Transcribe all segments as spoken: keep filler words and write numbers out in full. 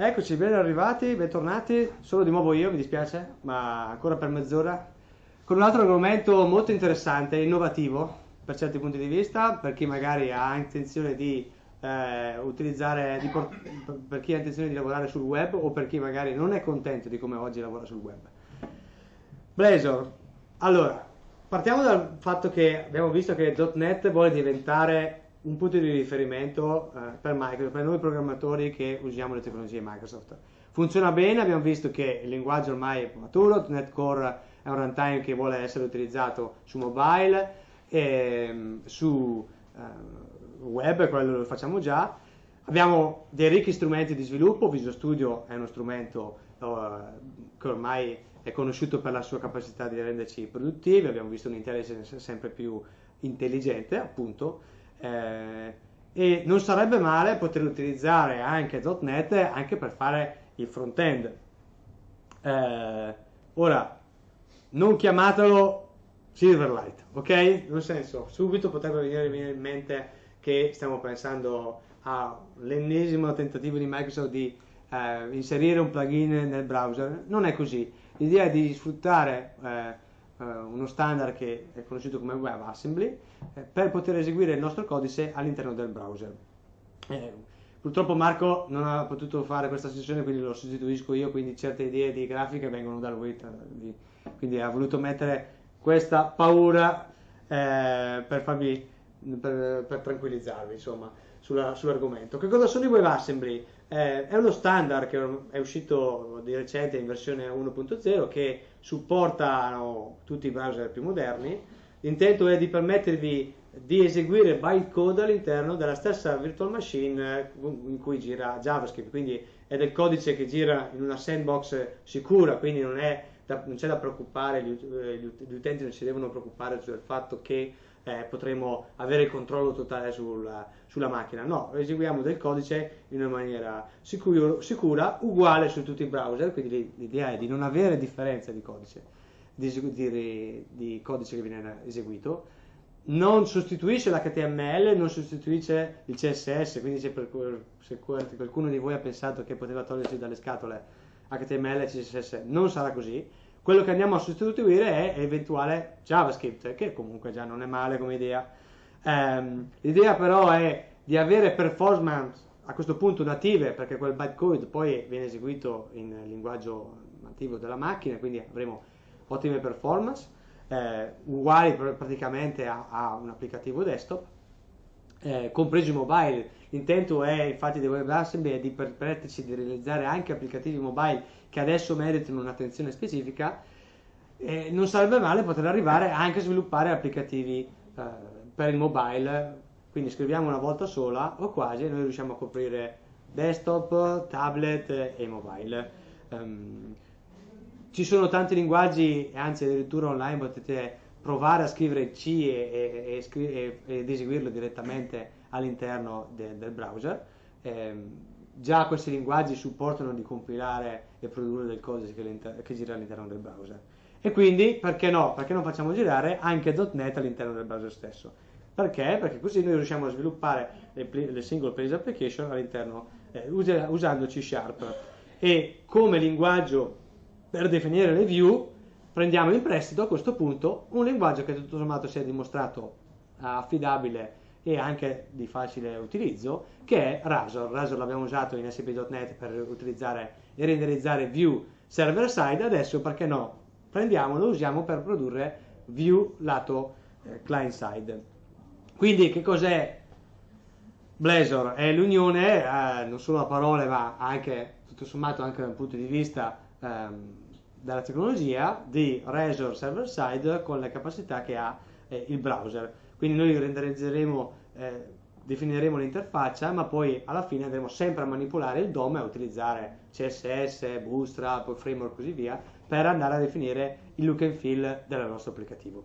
Eccoci, ben arrivati, bentornati, solo di nuovo io, mi dispiace, ma ancora per mezz'ora, con un altro argomento molto interessante, innovativo per certi punti di vista, per chi magari ha intenzione di eh, utilizzare, di port- per chi ha intenzione di lavorare sul web o per chi magari non è contento di come oggi lavora sul web. Blazor, allora, partiamo dal fatto che abbiamo visto che .punto net vuole diventare un punto di riferimento eh, per Microsoft, per noi programmatori che usiamo le tecnologie Microsoft. Funziona bene, abbiamo visto che il linguaggio ormai è maturo, .punto net Core è un runtime che vuole essere utilizzato su mobile, e, su eh, web, quello lo facciamo già. Abbiamo dei ricchi strumenti di sviluppo, Visual Studio è uno strumento eh, che ormai è conosciuto per la sua capacità di renderci produttivi, abbiamo visto un'intelligence sempre più intelligente, appunto. Eh, e non sarebbe male poter utilizzare anche .punto net anche per fare il front-end. Eh, ora, non chiamatelo Silverlight, ok? Nel senso, subito potrebbe venire in mente che stiamo pensando all'ennesimo tentativo di Microsoft di eh, inserire un plugin nel browser. Non è così. L'idea è di sfruttare eh, uno standard che è conosciuto come WebAssembly eh, per poter eseguire il nostro codice all'interno del browser. Eh, purtroppo Marco non ha potuto fare questa sessione, quindi lo sostituisco io, quindi certe idee di grafica vengono da lui, quindi ha voluto mettere questa paura eh, per farvi per, per tranquillizzarvi, insomma, sulla, sull'argomento. Che cosa sono i WebAssembly? Eh, è uno standard che è uscito di recente in versione uno punto zero che supportano tutti i browser più moderni. L'intento è di permettervi di eseguire bytecode all'interno della stessa virtual machine in cui gira JavaScript, quindi è del codice che gira in una sandbox sicura, quindi non, è da, non c'è da preoccupare, gli, gli utenti non si devono preoccupare del fatto che eh, potremo avere il controllo totale sulla, sulla macchina. No, eseguiamo del codice in una maniera sicuro, sicura, uguale su tutti i browser, quindi l'idea è di non avere differenza di codice, di, di, di codice che viene eseguito. Non sostituisce l'H T M L, non sostituisce il C S S, quindi se, per, se qualcuno di voi ha pensato che poteva togliersi dalle scatole H T M L e C S S, non sarà così. Quello che andiamo a sostituire è eventuale JavaScript, che comunque già non è male come idea. Um, l'idea però è di avere performance a questo punto native, perché quel bytecode poi viene eseguito in linguaggio nativo della macchina, quindi avremo ottime performance, eh, uguali pr- praticamente a, a un applicativo desktop, eh, compreso i mobile. L'intento è infatti dei WebAssembly è di permetterci di realizzare anche applicativi mobile che adesso meritano un'attenzione specifica. Eh, non sarebbe male poter arrivare anche a sviluppare applicativi eh, per il mobile, quindi scriviamo una volta sola o quasi e noi riusciamo a coprire desktop, tablet e mobile. Um, ci sono tanti linguaggi, anzi addirittura online potete provare a scrivere C e, e, e, ed eseguirlo direttamente all'interno de, del browser. Eh, già questi linguaggi supportano di compilare e produrre del codice che, che gira all'interno del browser. E quindi, perché no? Perché non facciamo girare anche .punto net all'interno del browser stesso? Perché? Perché così noi riusciamo a sviluppare le, le single page application all'interno eh, usa, usando C Sharp. E come linguaggio per definire le view prendiamo in prestito a questo punto un linguaggio che tutto sommato si è dimostrato affidabile e anche di facile utilizzo, che è Razor. Razor l'abbiamo usato in A S P punto net per utilizzare e renderizzare view server side, adesso perché no? Prendiamolo e lo usiamo per produrre view lato eh, client side. Quindi che cos'è Blazor? È l'unione, eh, non solo a parole ma anche tutto sommato anche dal punto di vista ehm, della tecnologia di Razor server side con le capacità che ha eh, il browser. Quindi noi renderizzeremo, eh, definiremo l'interfaccia, ma poi alla fine andremo sempre a manipolare il D O M e a utilizzare C S S, Bootstrap, framework e così via per andare a definire il look and feel del nostro applicativo.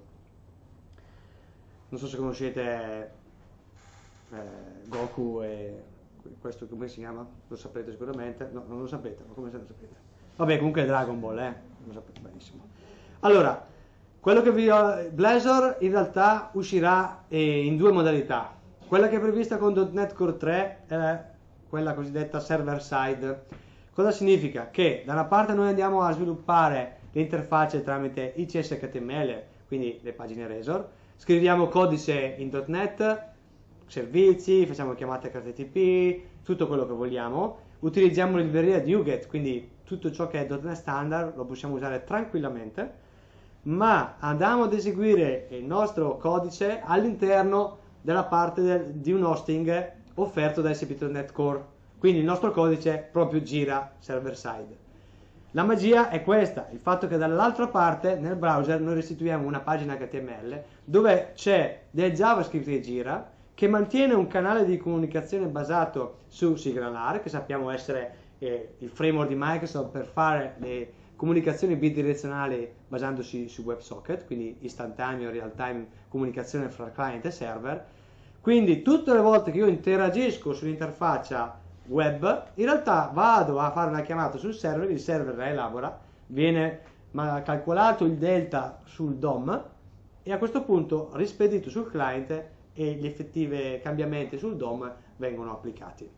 Non so se conoscete eh, Goku e questo come si chiama? Lo saprete sicuramente. No, non lo sapete, ma come se lo sapete? Vabbè, comunque è Dragon Ball, eh? Lo sapete benissimo. Allora, quello che vi ho, Blazor in realtà uscirà eh, in due modalità. Quella che è prevista con .punto net Core tre è quella cosiddetta server side. Cosa significa? Che da una parte noi andiamo a sviluppare l'interfaccia tramite I C S H T M L, quindi le pagine Razor, scriviamo codice in .NET, servizi, facciamo chiamate H T T P, tutto quello che vogliamo, utilizziamo la libreria di NuGet, quindi tutto ciò che è .NET Standard lo possiamo usare tranquillamente, ma andiamo ad eseguire il nostro codice all'interno della parte del, di un hosting offerto da A S P punto NET Core, quindi il nostro codice proprio gira server side. La magia è questa, il fatto che dall'altra parte nel browser noi restituiamo una pagina H T M L dove c'è del JavaScript che gira, che mantiene un canale di comunicazione basato su SignalR, che sappiamo essere eh, il framework di Microsoft per fare le comunicazioni bidirezionali basandosi su WebSocket, quindi istantaneo, real time comunicazione fra client e server. Quindi tutte le volte che io interagisco sull'interfaccia web, in realtà vado a fare una chiamata sul server, il server la elabora, viene calcolato il delta sul D O M e a questo punto rispedito sul client e gli effettivi cambiamenti sul D O M vengono applicati.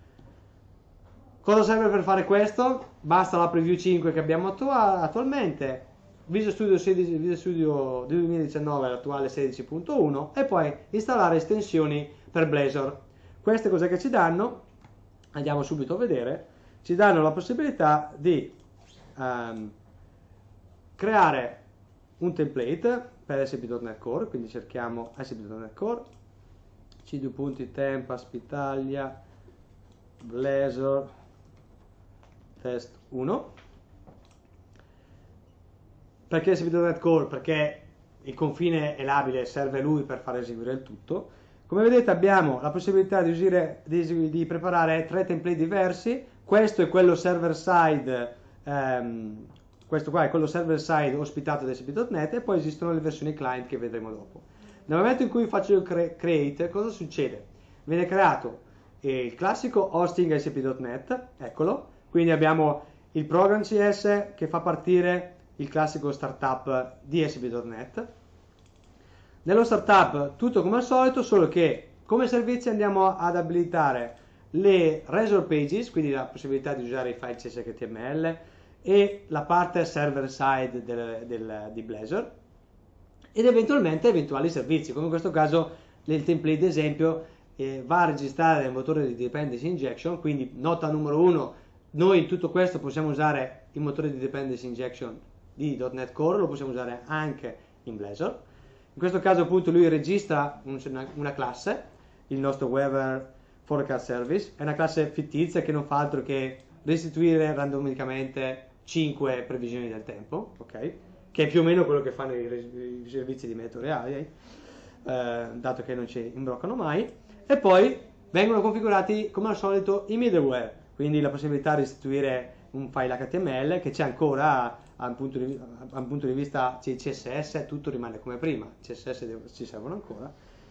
Cosa serve per fare questo? Basta la preview cinque che abbiamo attualmente, Visual Studio, sedici, Visual Studio duemiladiciannove, l'attuale sedici punto uno, e poi installare estensioni per Blazor. Queste cose che ci danno? Andiamo subito a vedere. Ci danno la possibilità di um, creare un template per A S P punto NET Core, quindi cerchiamo A S P punto NET Core, C due punti temp, Aspitalia, Blazor, test uno. Perché A S P punto NET Core? Perché il confine è labile, serve lui per far eseguire il tutto. Come vedete abbiamo la possibilità di, usare, di, di preparare tre template diversi. Questo è quello server side, ehm, questo qua è quello server side ospitato da A S P punto NET, e poi esistono le versioni client che vedremo dopo. Nel momento in cui faccio il cre create, cosa succede? Viene creato il classico hosting A S P punto NET, eccolo, quindi abbiamo il program C S che fa partire il classico startup di A S P punto NET. Nello startup tutto come al solito, solo che come servizi andiamo ad abilitare le Razor Pages, quindi la possibilità di usare i file C S H T M L e la parte server side del, del, di Blazor, ed eventualmente eventuali servizi, come in questo caso il template esempio eh, va a registrare nel motore di dependency injection, quindi nota numero uno, noi in tutto questo possiamo usare il motore di dependency injection di .NET Core, lo possiamo usare anche in Blazor. In questo caso appunto lui registra una, una classe, il nostro Weather Forecast Service, è una classe fittizia che non fa altro che restituire randomicamente cinque previsioni del tempo, ok? Che è più o meno quello che fanno i, i servizi di meteo reali, eh? Eh, dato che non ci imbroccano mai. E poi vengono configurati come al solito i middleware, quindi la possibilità di restituire un file H T M L che c'è ancora a un punto di, a un punto di vista C S S, tutto rimane come prima, C S S ci servono ancora.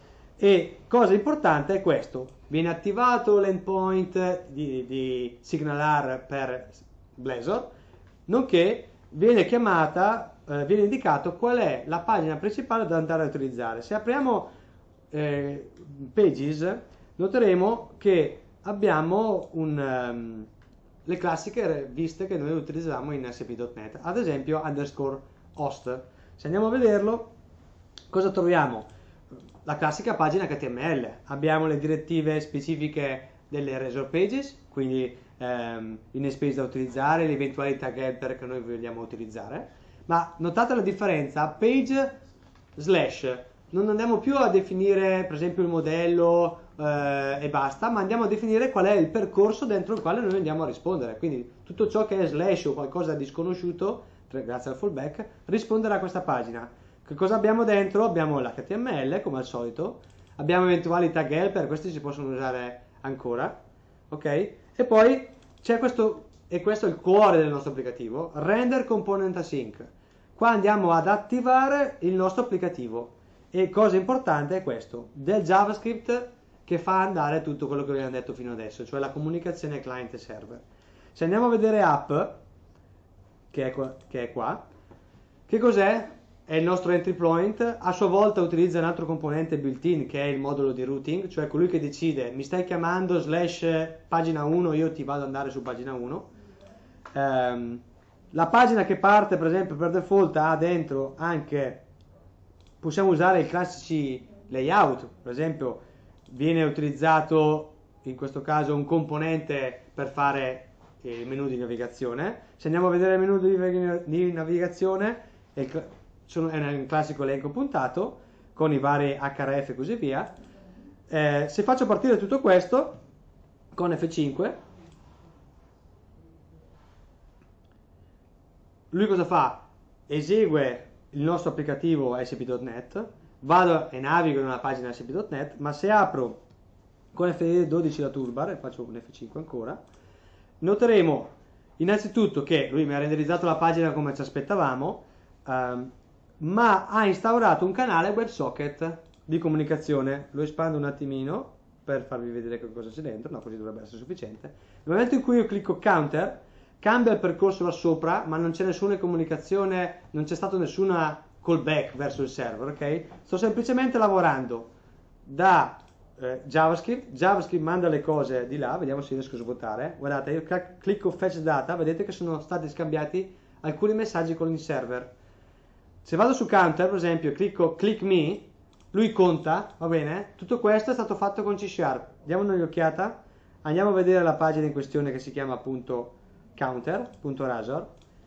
E cosa importante è questo, viene attivato l'endpoint di, di SignalR per Blazor, nonché viene chiamata, eh, viene indicato qual è la pagina principale da andare a utilizzare. Se apriamo eh, Pages noteremo che abbiamo un, um, le classiche viste che noi utilizziamo in A S P punto NET, ad esempio underscore host. Se andiamo a vederlo, cosa troviamo? La classica pagina H T M L, abbiamo le direttive specifiche delle Razor Pages, quindi ehm, i namespace da utilizzare, le eventuali tag helper che noi vogliamo utilizzare, ma notate la differenza, page slash, non andiamo più a definire per esempio il modello eh, e basta, ma andiamo a definire qual è il percorso dentro il quale noi andiamo a rispondere, quindi tutto ciò che è slash o qualcosa di sconosciuto, grazie al fallback, risponderà a questa pagina. Che cosa abbiamo dentro? Abbiamo l'H T M L come al solito, abbiamo eventuali tag helper, questi si possono usare ancora, ok? E poi c'è questo, e questo è il cuore del nostro applicativo, render component async. Qua andiamo ad attivare il nostro applicativo e cosa importante è questo, del JavaScript che fa andare tutto quello che abbiamo detto fino adesso, cioè la comunicazione client e server. Se andiamo a vedere app, che è qua, che è qua, che cos'è? È il nostro entry point, a sua volta utilizza un altro componente built-in che è il modulo di routing, cioè colui che decide mi stai chiamando slash pagina uno, io ti vado ad andare su pagina uno, ehm, la pagina che parte per esempio per default ha dentro anche, possiamo usare i classici layout, per esempio viene utilizzato in questo caso un componente per fare il menu di navigazione. Se andiamo a vedere il menu di, di navigazione è, il, sono, è un classico elenco puntato con i vari H R F e così via. Eh, se faccio partire tutto questo con F cinque, lui cosa fa? Esegue il nostro applicativo A S P punto net, vado e navigo in una pagina A S P punto net, ma se apro con F dodici la toolbar e faccio un F cinque ancora, noteremo innanzitutto che lui mi ha renderizzato la pagina come ci aspettavamo, ehm, ma ha instaurato un canale WebSocket di comunicazione. Lo espando un attimino per farvi vedere che cosa c'è dentro, no, così dovrebbe essere sufficiente. Nel momento in cui io clicco counter, cambia il percorso là sopra, ma non c'è nessuna comunicazione, non c'è stato nessuna callback verso il server, ok? Sto semplicemente lavorando da eh, JavaScript, JavaScript manda le cose di là, vediamo se riesco a svuotare. Guardate, io clicco fetch data, vedete che sono stati scambiati alcuni messaggi con il server. Se vado su counter, per esempio, clicco click me, lui conta, va bene? Tutto questo è stato fatto con C Sharp. Diamo un'occhiata, andiamo a vedere la pagina in questione che si chiama appunto counter.razor,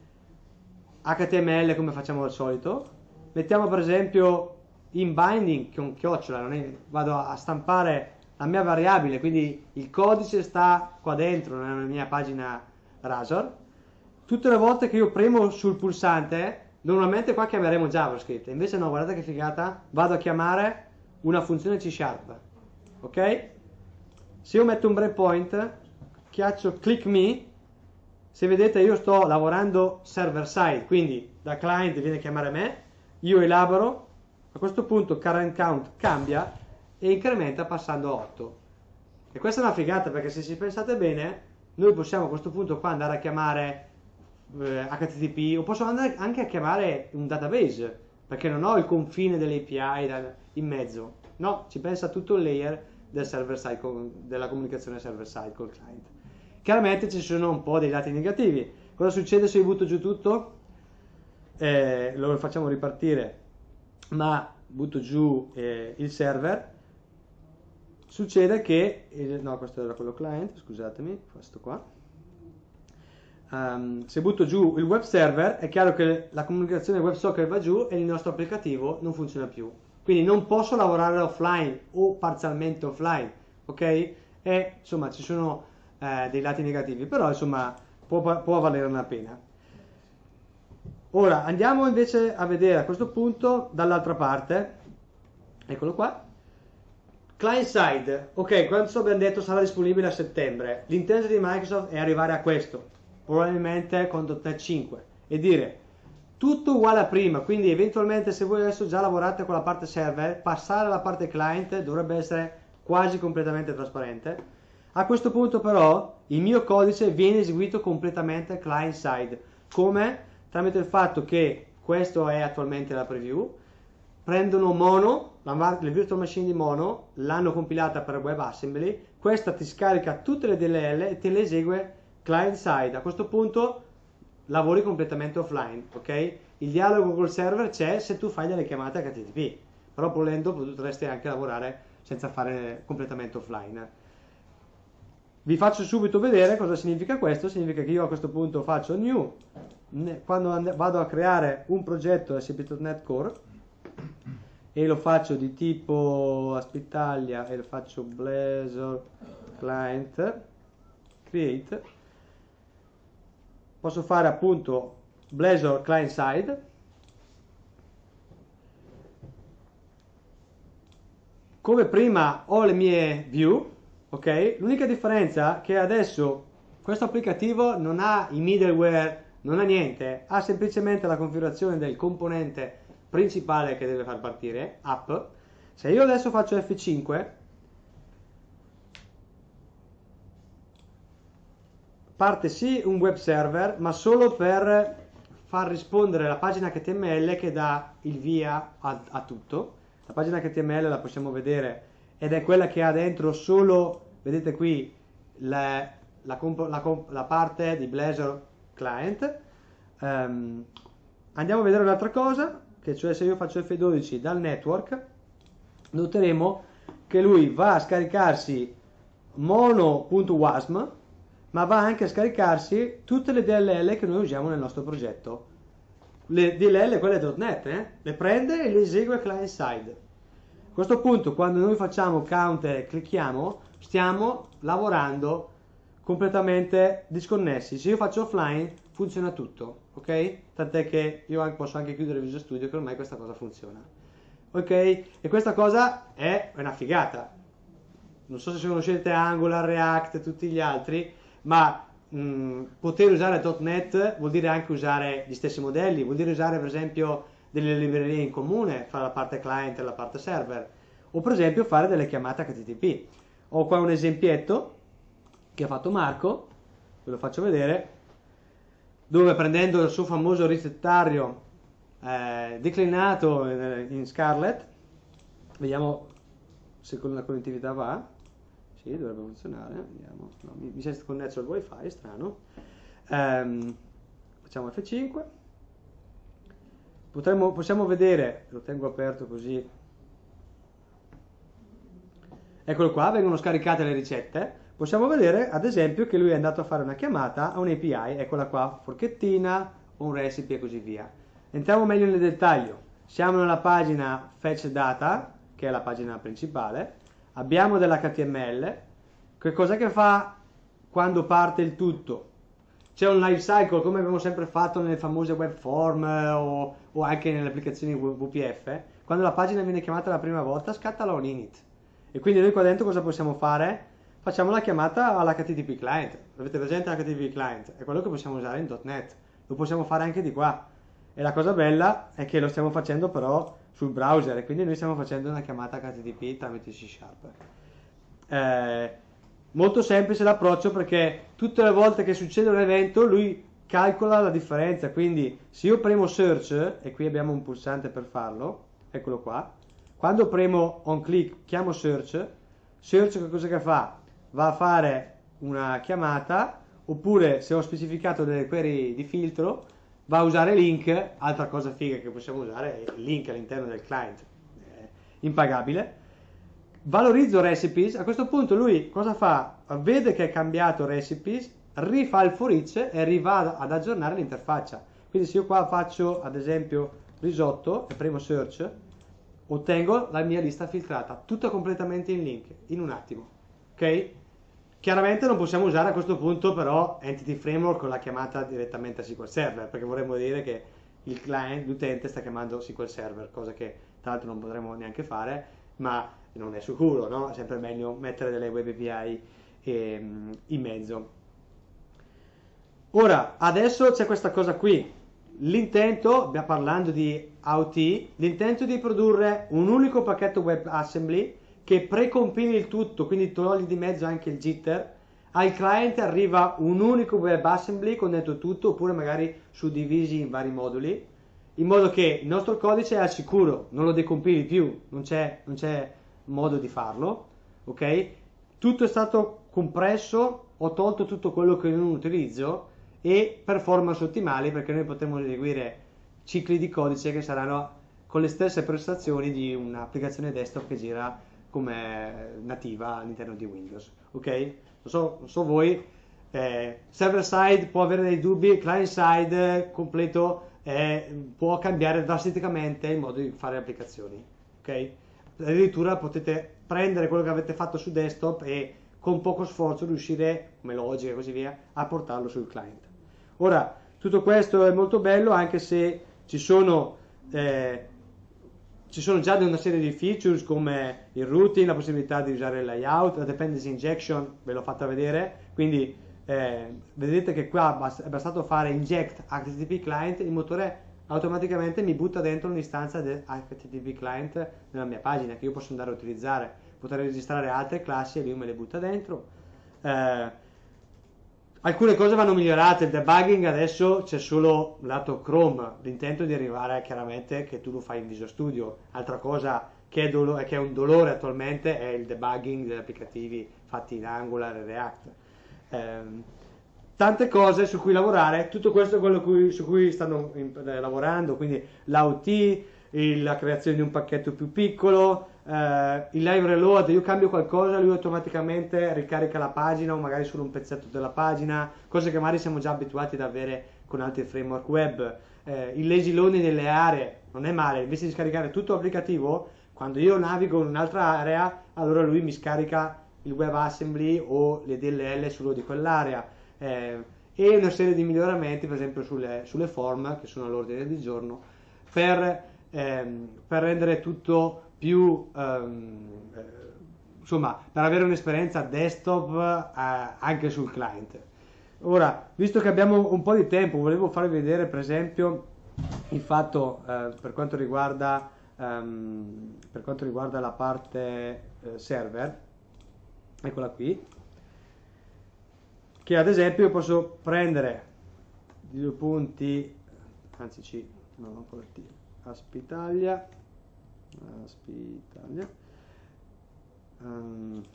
H T M L come facciamo al solito, mettiamo per esempio in binding con chiocciola, non è, vado a stampare la mia variabile, quindi il codice sta qua dentro nella mia pagina Razor. Tutte le volte che io premo sul pulsante, normalmente qua chiameremo JavaScript, invece no, guardate che figata, vado a chiamare una funzione C Sharp, ok? Se io metto un breakpoint, chiaccio click me, se vedete io sto lavorando server side, quindi da client viene a chiamare me, io elaboro, a questo punto current count cambia e incrementa passando a otto. E questa è una figata, perché se ci pensate bene, noi possiamo a questo punto qua andare a chiamare eh, H T T P, o posso andare anche a chiamare un database, perché non ho il confine delle A P I da, in mezzo. No, ci pensa tutto il layer del server side, con, della comunicazione server side col client. Chiaramente ci sono un po' dei dati negativi. Cosa succede se io butto giù tutto? Eh, lo facciamo ripartire, ma butto giù eh, il server. Succede che, il, no, questo era quello client, scusatemi, questo qua. Um, se butto giù il web server, è chiaro che la comunicazione WebSocket va giù e il nostro applicativo non funziona più. Quindi non posso lavorare offline o parzialmente offline, ok? E insomma ci sono eh, dei lati negativi, però insomma può, può valere la pena. Ora andiamo invece a vedere a questo punto dall'altra parte, eccolo qua. Client side, ok, questo abbiamo detto sarà disponibile a settembre. L'intento di Microsoft è arrivare a questo, probabilmente con .NET cinque, e dire tutto uguale a prima, quindi eventualmente se voi adesso già lavorate con la parte server, passare alla parte client dovrebbe essere quasi completamente trasparente. A questo punto però il mio codice viene eseguito completamente client side, come? Tramite il fatto che questo è attualmente la preview, prendono Mono, la, le virtual machine di Mono, l'hanno compilata per WebAssembly, questa ti scarica tutte le D L L e te le esegue client side. A questo punto lavori completamente offline, ok? Il dialogo col server c'è se tu fai delle chiamate H T T P, però volendo potresti anche lavorare senza fare completamente offline. Vi faccio subito vedere cosa significa questo. Significa che io a questo punto faccio new, quando vado a creare un progetto A S P punto net Core e lo faccio di tipo Aspitalia e lo faccio Blazor Client Create, posso fare appunto Blazor Client Side, come prima ho le mie view, ok? L'unica differenza è che adesso questo applicativo non ha i middleware, non ha niente, ha semplicemente la configurazione del componente principale che deve far partire, app. Se io adesso faccio F cinque, parte sì un web server, ma solo per far rispondere la pagina H T M L che dà il via a, a tutto. La pagina H T M L la possiamo vedere ed è quella che ha dentro solo, vedete qui, la, la, la, la parte di Blazor client. Um, andiamo a vedere un'altra cosa, che cioè se io faccio F dodici dal network, noteremo che lui va a scaricarsi mono.wasm, ma va anche a scaricarsi tutte le D L L che noi usiamo nel nostro progetto. Le D L L, quelle .NET, eh? Le prende e le esegue client side. A questo punto, quando noi facciamo counter e clicchiamo, stiamo lavorando completamente disconnessi. Se io faccio offline, funziona tutto, ok? Tant'è che io posso anche chiudere Visual Studio, che ormai questa cosa funziona. Ok? E questa cosa è una figata. Non so se conoscete Angular, React e tutti gli altri, ma mh, poter usare .NET vuol dire anche usare gli stessi modelli, vuol dire usare per esempio delle librerie in comune, fare la parte client e la parte server, o per esempio fare delle chiamate H T T P. Ho qua un esempietto che ha fatto Marco, ve lo faccio vedere, dove prendendo il suo famoso ricettario eh, declinato in, in Scarlett, vediamo se con la connettività va. Sì, dovrebbe funzionare, vediamo. No, mi, mi si è connesso al wifi, strano. Um, facciamo F cinque. Potremmo, possiamo vedere, lo tengo aperto così. Eccolo qua, vengono scaricate le ricette. Possiamo vedere, ad esempio, che lui è andato a fare una chiamata a un A P I, eccola qua, forchettina, un recipe e così via. Entriamo meglio nel dettaglio. Siamo nella pagina Fetch Data, che è la pagina principale. Abbiamo dell'H T M L. Che cos'è che fa quando parte il tutto? C'è un life cycle, come abbiamo sempre fatto nelle famose web form o, o anche nelle applicazioni W P F. Quando la pagina viene chiamata la prima volta, scatta la init. E quindi noi qua dentro cosa possiamo fare? Facciamo la chiamata all'H T T P client. Avete presente l'H T T P client? È quello che possiamo usare in .NET. Lo possiamo fare anche di qua. E la cosa bella è che lo stiamo facendo però sul browser, e quindi noi stiamo facendo una chiamata H T T P tramite C Sharp. Eh, molto semplice l'approccio, perché tutte le volte che succede un evento lui calcola la differenza. Quindi se io premo search, e qui abbiamo un pulsante per farlo, eccolo qua, quando premo on click chiamo search, search che cosa che fa? Va a fare una chiamata, oppure se ho specificato delle query di filtro va a usare link. Altra cosa figa che possiamo usare è il link all'interno del client, eh, impagabile. Valorizzo recipes. A questo punto lui cosa fa? Vede che è cambiato recipes, rifà il for each e rivà ad aggiornare l'interfaccia. Quindi se io qua faccio ad esempio risotto e premo search, ottengo la mia lista filtrata, tutta completamente in link, in un attimo. Ok? Chiaramente non possiamo usare a questo punto però Entity Framework con la chiamata direttamente a S Q L Server, perché vorremmo dire che il client, l'utente sta chiamando S Q L Server, cosa che tra l'altro non potremo neanche fare, ma non è sicuro, no? È sempre meglio mettere delle web A P I ehm, in mezzo. Ora, adesso c'è questa cosa qui. L'intento, parlando di A O T, l'intento di produrre un unico pacchetto WebAssembly che precompili il tutto, quindi togli di mezzo anche il jitter. Al client arriva un unico WebAssembly con dentro tutto, oppure magari suddivisi in vari moduli, in modo che il nostro codice è al sicuro, non lo decompili più, non c'è, non c'è modo di farlo, ok? Tutto è stato compresso, ho tolto tutto quello che non utilizzo, e performance ottimali, perché noi potremo eseguire cicli di codice che saranno con le stesse prestazioni di un'applicazione desktop che gira come nativa all'interno di Windows, ok? Non so, non so voi, eh, server side può avere dei dubbi, client side completo eh, può cambiare drasticamente il modo di fare applicazioni, ok? Addirittura potete prendere quello che avete fatto su desktop e con poco sforzo riuscire, come logica e così via, a portarlo sul client. Ora, tutto questo è molto bello, anche se ci sono, eh, ci sono già una serie di features come il routing, la possibilità di usare il layout, la dependency injection, ve l'ho fatta vedere, quindi eh, vedete che qua è bastato fare inject H T T P client, il motore automaticamente mi butta dentro un'istanza del H T T P client nella mia pagina, che io posso andare a utilizzare, potrei registrare altre classi e lui me le butta dentro. Eh, alcune cose vanno migliorate, il debugging adesso c'è solo lato Chrome, l'intento è di arrivare chiaramente che tu lo fai in Visual Studio. Altra cosa che è, dolo- che è un dolore attualmente è il debugging degli applicativi fatti in Angular e React. Eh, tante cose su cui lavorare, tutto questo è quello cui, su cui stanno in, eh, lavorando, quindi l'A O T, il, la creazione di un pacchetto più piccolo, eh, il live reload, io cambio qualcosa, lui automaticamente ricarica la pagina o magari solo un pezzetto della pagina, cose che magari siamo già abituati ad avere con altri framework web. Eh, il lazy loading nelle aree non è male, invece di scaricare tutto l'applicativo, quando io navigo in un'altra area, allora lui mi scarica il WebAssembly o le D L L solo di quell'area. Eh, e una serie di miglioramenti, per esempio sulle, sulle form, che sono all'ordine del giorno, per, ehm, per rendere tutto più, ehm, eh, insomma, per avere un'esperienza desktop eh, anche sul client. Ora, visto che abbiamo un po' di tempo, volevo farvi vedere, per esempio, il fatto eh, per quanto riguarda, ehm, per quanto riguarda la parte eh, server, eccola qui, che ad esempio io posso prendere di due punti, anzi C, no, non con T, Aspitalia, Aspitalia, um,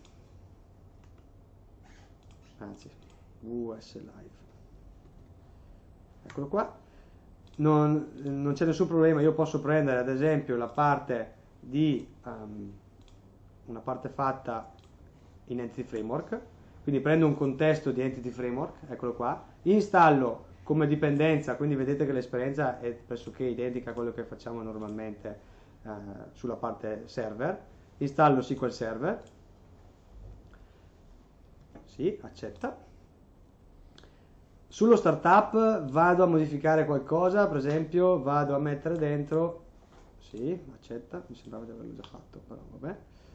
anzi, U S Live, eccolo qua, non, non c'è nessun problema, io posso prendere ad esempio la parte di, um, una parte fatta in Entity Framework, quindi prendo un contesto di Entity Framework, eccolo qua, installo come dipendenza, quindi vedete che l'esperienza è pressoché identica a quello che facciamo normalmente eh, sulla parte server, installo S Q L Server, sì, accetta. Sullo startup vado a modificare qualcosa, per esempio vado a mettere dentro, sì, accetta, mi sembrava di averlo già fatto, però vabbè.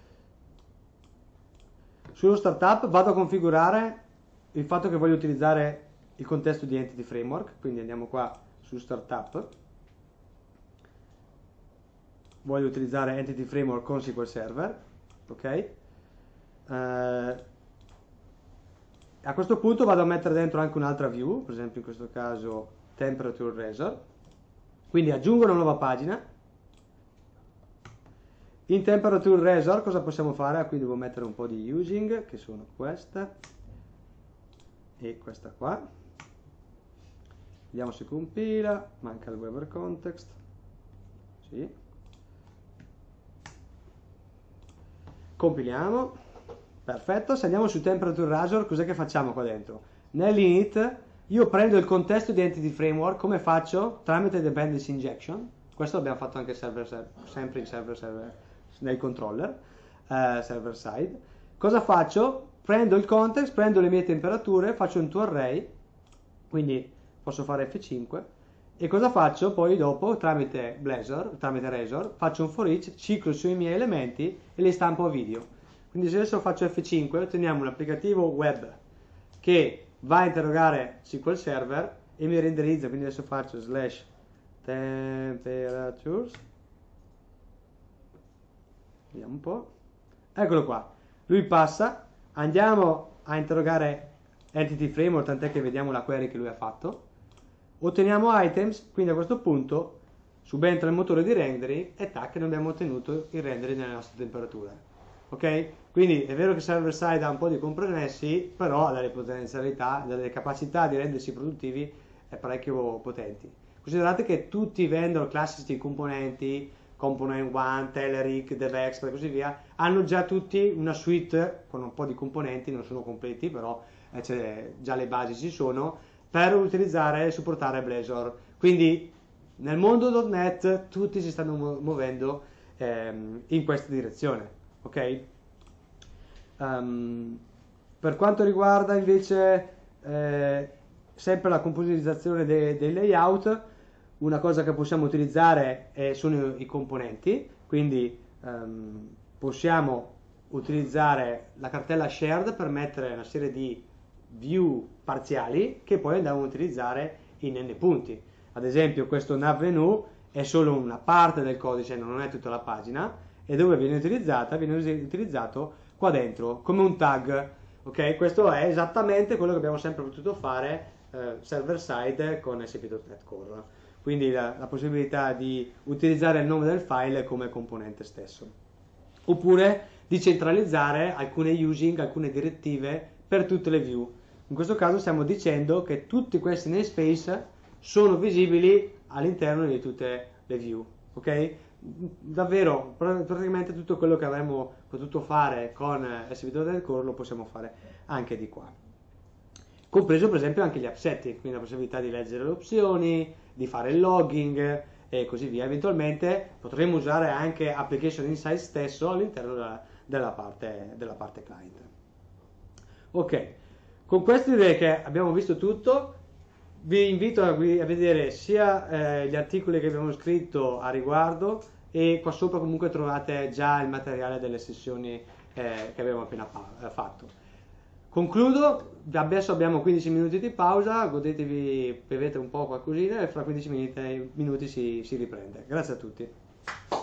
Sullo startup vado a configurare il fatto che voglio utilizzare il contesto di Entity Framework, quindi andiamo qua su startup, voglio utilizzare Entity Framework con S Q L Server, ok? Eh, a questo punto vado a mettere dentro anche un'altra view, per esempio in questo caso Temperature Razor, quindi aggiungo una nuova pagina. In Temperature Razor cosa possiamo fare? Qui devo mettere un po' di using, che sono questa e questa qua. Vediamo se compila, manca il Weber Context. Sì. Compiliamo. Perfetto, se andiamo su Temperature Razor, cos'è che facciamo qua dentro? Nell'init io prendo il contesto di Entity Framework, come faccio? Tramite Dependency Injection. Questo l'abbiamo fatto anche server, server, sempre in server server nel controller eh, server side. Cosa faccio? Prendo il context, prendo le mie temperature, faccio un toArray, quindi posso fare F cinque, e cosa faccio? Poi dopo tramite Blazor, tramite Razor, faccio un for each, ciclo sui miei elementi e li stampo a video. Quindi se adesso faccio F cinque otteniamo un applicativo web che va a interrogare S Q L Server e mi renderizza, quindi adesso faccio slash temperatures, vediamo un po', eccolo qua, lui passa, andiamo a interrogare Entity Framework, tant'è che vediamo la query che lui ha fatto, otteniamo items, quindi a questo punto subentra il motore di rendering e tac, noi abbiamo ottenuto il rendering delle nostre temperature. Ok? Quindi è vero che server side ha un po' di compressi, però ha delle potenzialità, delle capacità di rendersi produttivi è parecchio potenti. Considerate che tutti i vendor classici componenti, Component One, Telerik, DevExpert e così via, hanno già tutti una suite con un po' di componenti, non sono completi, però eh, già le basi ci sono, per utilizzare e supportare Blazor. Quindi nel mondo punto net tutti si stanno muovendo ehm, in questa direzione. Ok? Um, per quanto riguarda invece eh, sempre la composizione dei, dei layout, una cosa che possiamo utilizzare è, sono i componenti, quindi um, possiamo utilizzare la cartella shared per mettere una serie di view parziali che poi andiamo a utilizzare in n punti. Ad esempio questo navMenu è solo una parte del codice, non è tutta la pagina, e dove viene utilizzata? Viene utilizzato qua dentro come un tag. Ok, questo è esattamente quello che abbiamo sempre potuto fare eh, server side con A S P punto net Core, quindi la, la possibilità di utilizzare il nome del file come componente stesso, oppure di centralizzare alcune using, alcune direttive per tutte le view. In questo caso stiamo dicendo che tutti questi namespace sono visibili all'interno di tutte le view, ok? Davvero, praticamente tutto quello che avremmo potuto fare con Exhibitor del Core lo possiamo fare anche di qua. Compreso per esempio anche gli app setting, quindi la possibilità di leggere le opzioni, di fare il logging e così via. Eventualmente potremmo usare anche Application Insight stesso all'interno della, della, parte, della parte client. Ok, con queste idee che abbiamo visto tutto, vi invito a, a vedere sia eh, gli articoli che abbiamo scritto a riguardo, e qua sopra comunque trovate già il materiale delle sessioni eh, che abbiamo appena fatto. Concludo, adesso abbiamo quindici minuti di pausa, godetevi, bevete un po' qualcosina e fra quindici minuti, minuti si, si riprende. Grazie a tutti.